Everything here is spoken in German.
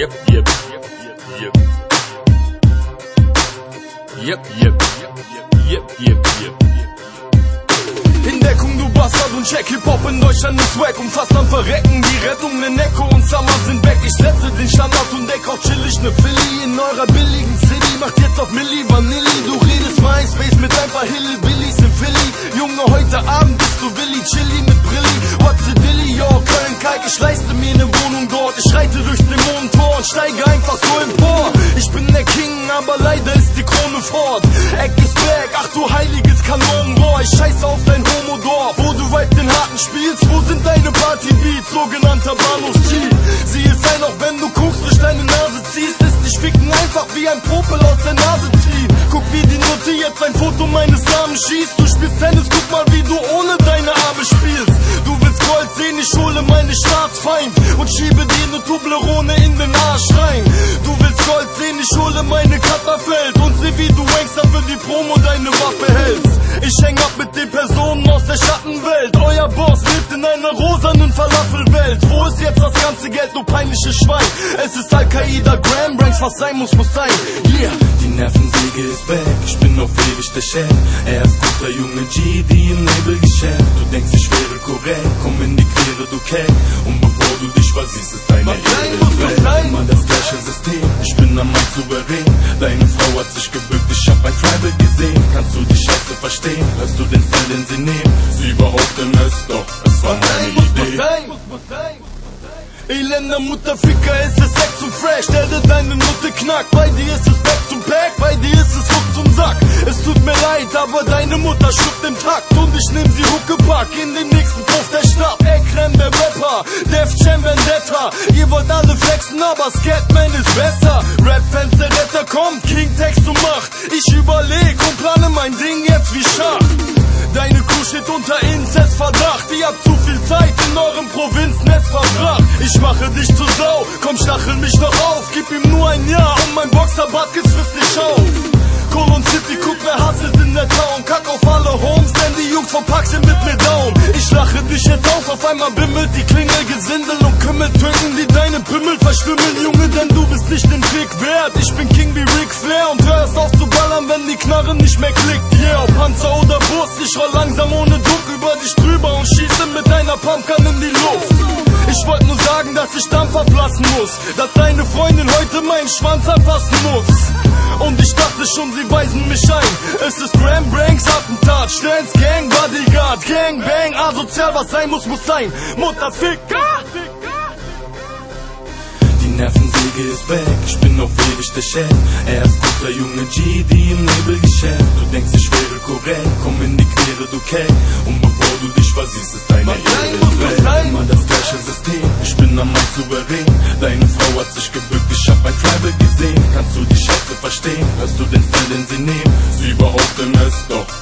Yep, yep, yep, yep. Yep, yep, yep, yep, yep. In Deckung, du Bastard und check, Hip-Hop in Deutschland ist wack und fast am Verrecken. Die Rettung, ne Echo und Summer sind weg. Ich setze den Standard und deck auch chillig ne Philly in eurer billigen City. Macht jetzt auf Milli Vanilli, du redest MySpace mit ein paar Hillbillies in Philly. Junge, heute Abend bist du Willi, Chili mit Brilli. What's the Dilly, yo, Köln, Kalk, ich leiste mir ne Wohnung dort. Ich reite durch den Mondtor und steige einfach so empor. Ich bin der King, aber leider ist die Krone fort. Eck ist back, ach du heiliges Kanonenrohr. Ich scheiße auf dein Homodorf, wo du weit den Harten spielst. Wo sind deine Partybeats, sogenannter Bahnhofs-G? Sieh es ein, auch wenn du guckst, durch deine Nase ziehst. Ist nicht ficken einfach wie ein Popel aus der Nase ziehen. Guck, wie die Nutte jetzt ein Foto meines Namens schießt. Du spielst Tennis, guck mal, wie du ohne deine Arme spielst. Du willst Gold sehen, ich hole meine Staatsfeind und schiebe dir ne Toblerone in den Arsch rein. Du willst Gold sehen, ich hole meine Katterfeld und seh, wie du Gangster für die Promo deine Waffe hältst. Ich häng ab mit den Personen aus der Schattenwelt. Euer Boss lebt in einer rosanen Falafelwelt. Wo ist jetzt das ganze Geld, du peinliches Schwein? Es ist Al-Qaida, Gram Ranks, was sein muss, muss sein. Yeah. Die Nervensäge ist weg, ich bin auf ewig der Chef. Er ist guter Junge G, die im Nebelgeschäft. Du denkst, ich wäre korrekt, komm in die Quere, du Keck. Und bevor du dich versiehst, ist deine Ehre immer das gleiche System. Ich bin am Mann souverän, deine Frau hat sich gebückt, ich hab ein Tribal gesehen. Kannst du die Scheiße verstehen, hörst du den Style, den sie nehmen? Sie behaupten es, doch es war meine Idee. Elender Mutterficker, ist es Sex zu fresh, der deine Nutte knackt. Bei dir ist es back to back, bei dir ist es Ruck zum Sack. Es tut mir leid, aber deine Mutter schluckt im Takt und ich nehm sie Huckepack in den nächsten Puff der Stadt. Ekrem der Rapper, Def Jam Vendetta. Ihr wollt alle flexen, aber Scatman ist besser. Rap-Fans, der Retter kommt, King Text und Macht. Ich überleg und plane mein Ding jetzt wie Schach. Deine Crew steht unter Inzestverdacht. Ihr habt zu viel Zeit in eurem Provinznetz verbracht. Ich mache dich zur Sau, komm stachel mich noch auf. Gib ihm nur ein Jahr und mein Boxerbadkiss frisst dich auf. Colon City, guck wer hasselt in der Town. Kack auf alle Homes, denn die Jungs vom Pack sind mit mir down. Ich lache dich jetzt aus, auf einmal bimmelt die Klingel. Gesindel und Kümmel töten die deine Pimmel verstümmeln, Junge, denn du bist nicht den Trick wert. Ich bin King wie Ric Flair und hör es auf zu ballern, wenn die Knarre nicht mehr klickt. Yeah, ob Panzer oder Bus, ich roll langsam ohne Druck über dich drüber und schieße mit deiner Pumpgun in die Luft. Ich wollte nur sagen, dass ich Dampf ablassen muss, dass deine Freundin heute meinen Schwanz anfassen muss. Und ich dachte schon, sie weisen mich ein. Es ist Gram Branks Attentat, Sterns Gang, Bodyguard, Gangbang, asozial, was sein muss, muss sein. Mutterficker! Die Nervensäge ist weg, ich bin auf ewig der Chef. Er ist guter Junge G, die im Nebelgeschäft. Du denkst, ich wäre korrekt, komm in die Quere, du Keck. Und bevor du dich versiehst, ist deine Ehre immer das gleiche System. Ich bin am Mann souverän, deine Frau hat sich gebückt, ich hab ein Tribal gesehen. Kannst du die Scheiße verstehen, hörst du den Style, den sie nehmen? Sie behaupten es, doch